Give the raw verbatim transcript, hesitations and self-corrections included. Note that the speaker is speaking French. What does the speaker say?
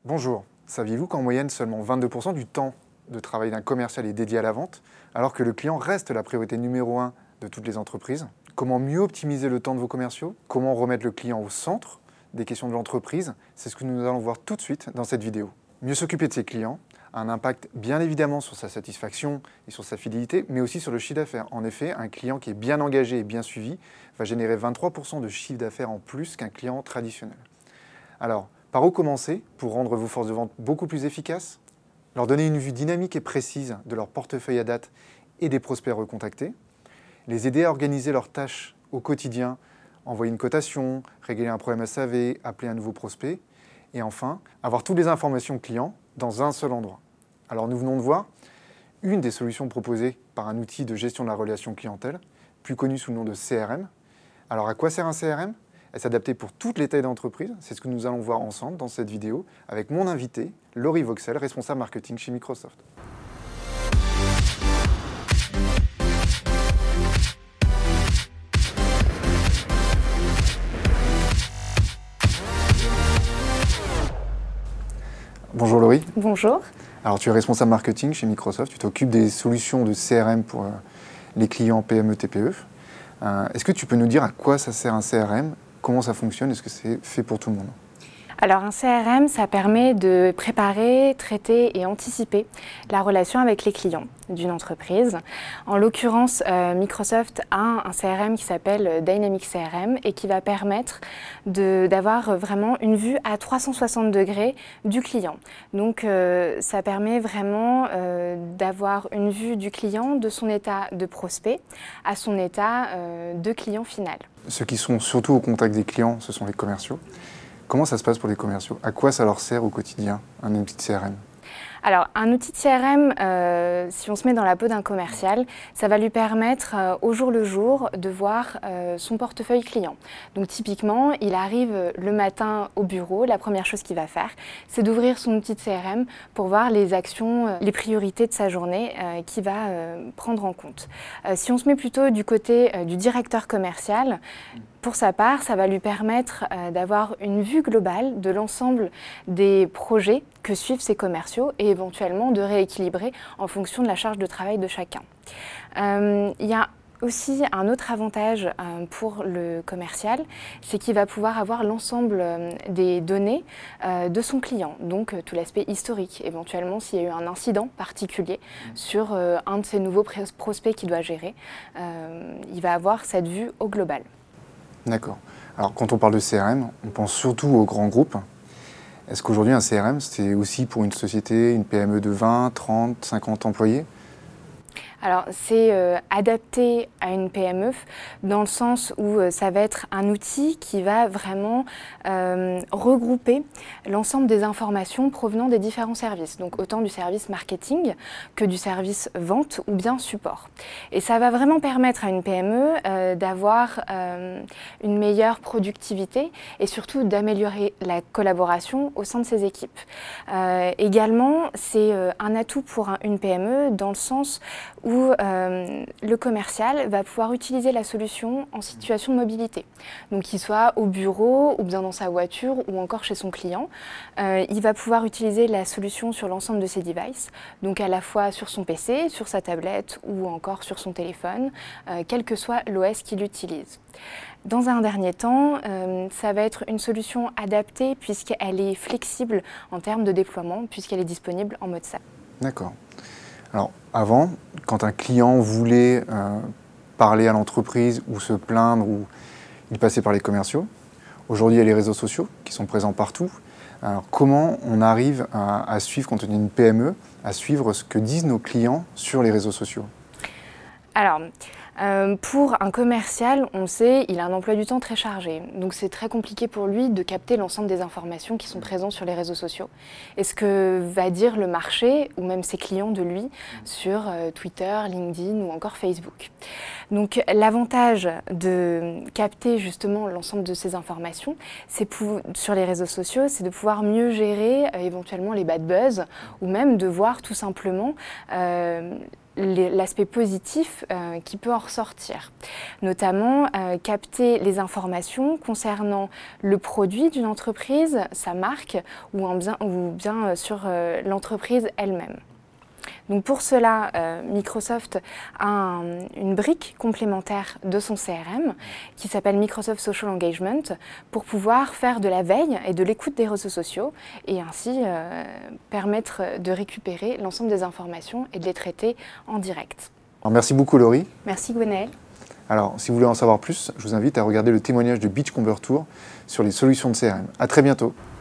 Bonjour, saviez-vous qu'en moyenne seulement vingt-deux pour cent du temps de travail d'un commercial est dédié à la vente, alors que le client reste la priorité numéro un de toutes les entreprises? Comment mieux optimiser le temps de vos commerciaux? Comment remettre le client au centre des questions de l'entreprise? C'est ce que nous allons voir tout de suite dans cette vidéo. Mieux s'occuper de ses clients a un impact bien évidemment sur sa satisfaction et sur sa fidélité, mais aussi sur le chiffre d'affaires. En effet, un client qui est bien engagé et bien suivi va générer vingt-trois pour cent de chiffre d'affaires en plus qu'un client traditionnel. Alors, par où commencer pour rendre vos forces de vente beaucoup plus efficaces? Leur donner une vue dynamique et précise de leur portefeuille à date et des prospects recontactés. Les aider à organiser leurs tâches au quotidien, envoyer une cotation, régler un problème S A V, appeler un nouveau prospect. Et enfin, avoir toutes les informations clients dans un seul endroit. Alors nous venons de voir une des solutions proposées par un outil de gestion de la relation clientèle, plus connu sous le nom de C R M. Alors à quoi sert un C R M? Elle s'adapter pour toutes les tailles d'entreprise. C'est ce que nous allons voir ensemble dans cette vidéo avec mon invité, Laurie Vauxel, responsable marketing chez Microsoft. Bonjour Laurie. Bonjour. Alors tu es responsable marketing chez Microsoft. Tu t'occupes des solutions de C R M pour euh, les clients P M E T P E. Euh, est-ce que tu peux nous dire à quoi ça sert un C R M? Comment ça fonctionne? Est-ce que c'est fait pour tout le monde? Alors un C R M, ça permet de préparer, traiter et anticiper la relation avec les clients d'une entreprise. En l'occurrence, euh, Microsoft a un C R M qui s'appelle Dynamics C R M et qui va permettre de, d'avoir vraiment une vue à trois cent soixante degrés du client. Donc euh, ça permet vraiment euh, d'avoir une vue du client de son état de prospect à son état euh, de client final. Ceux qui sont surtout au contact des clients, ce sont les commerciaux. Comment ça se passe pour les commerciaux? À quoi ça leur sert au quotidien, un outil de C R M? Alors, un outil de C R M, euh, si on se met dans la peau d'un commercial, ça va lui permettre euh, au jour le jour de voir euh, son portefeuille client. Donc typiquement, il arrive le matin au bureau, la première chose qu'il va faire, c'est d'ouvrir son outil de C R M pour voir les actions, euh, les priorités de sa journée euh, qu'il va euh, prendre en compte. Euh, si on se met plutôt du côté euh, du directeur commercial, pour sa part, ça va lui permettre euh, d'avoir une vue globale de l'ensemble des projets que suivent ses commerciaux et éventuellement de rééquilibrer en fonction de la charge de travail de chacun. Euh, il y a aussi un autre avantage euh, pour le commercial, c'est qu'il va pouvoir avoir l'ensemble euh, des données euh, de son client, donc euh, tout l'aspect historique, éventuellement s'il y a eu un incident particulier sur euh, un de ses nouveaux prospects qu'il doit gérer, euh, il va avoir cette vue au global. D'accord. Alors, quand on parle de C R M, on pense surtout aux grands groupes. Est-ce qu'aujourd'hui, un C R M, c'est aussi pour une société, une P M E de vingt, trente, cinquante employés? Alors, c'est euh, adapté à une P M E dans le sens où euh, ça va être un outil qui va vraiment euh, regrouper l'ensemble des informations provenant des différents services, donc autant du service marketing que du service vente ou bien support. Et ça va vraiment permettre à une P M E euh, d'avoir euh, une meilleure productivité et surtout d'améliorer la collaboration au sein de ses équipes. Euh, également, c'est euh, un atout pour un, une P M E dans le sens où où euh, le commercial va pouvoir utiliser la solution en situation de mobilité. Donc qu'il soit au bureau ou bien dans sa voiture ou encore chez son client. Euh, il va pouvoir utiliser la solution sur l'ensemble de ses devices, donc à la fois sur son P C, sur sa tablette ou encore sur son téléphone, euh, quel que soit l'O S qu'il utilise. Dans un dernier temps, euh, ça va être une solution adaptée puisqu'elle est flexible en termes de déploiement, puisqu'elle est disponible en mode S A P. D'accord. Alors, avant, quand un client voulait euh, parler à l'entreprise ou se plaindre, ou il passait par les commerciaux. Aujourd'hui, il y a les réseaux sociaux qui sont présents partout. Alors, comment on arrive à, à suivre, quand on est une P M E, à suivre ce que disent nos clients sur les réseaux sociaux? Alors, euh, pour un commercial, on sait, il a un emploi du temps très chargé. Donc c'est très compliqué pour lui de capter l'ensemble des informations qui sont présentes sur les réseaux sociaux. Et ce que va dire le marché, ou même ses clients de lui, sur euh, Twitter, LinkedIn ou encore Facebook. Donc l'avantage de capter justement l'ensemble de ces informations, c'est pour, sur les réseaux sociaux, c'est de pouvoir mieux gérer euh, éventuellement les bad buzz, ou même de voir tout simplement euh, l'aspect positif euh, qui peut en ressortir, notamment euh, capter les informations concernant le produit d'une entreprise, sa marque ou, un bien, ou bien sur euh, l'entreprise elle-même. Donc pour cela, euh, Microsoft a un, une brique complémentaire de son C R M qui s'appelle Microsoft Social Engagement pour pouvoir faire de la veille et de l'écoute des réseaux sociaux et ainsi euh, permettre de récupérer l'ensemble des informations et de les traiter en direct. Alors, merci beaucoup Laurie. Merci Gwenaël. Alors si vous voulez en savoir plus, je vous invite à regarder le témoignage de Beachcomber Tour sur les solutions de C R M. À très bientôt.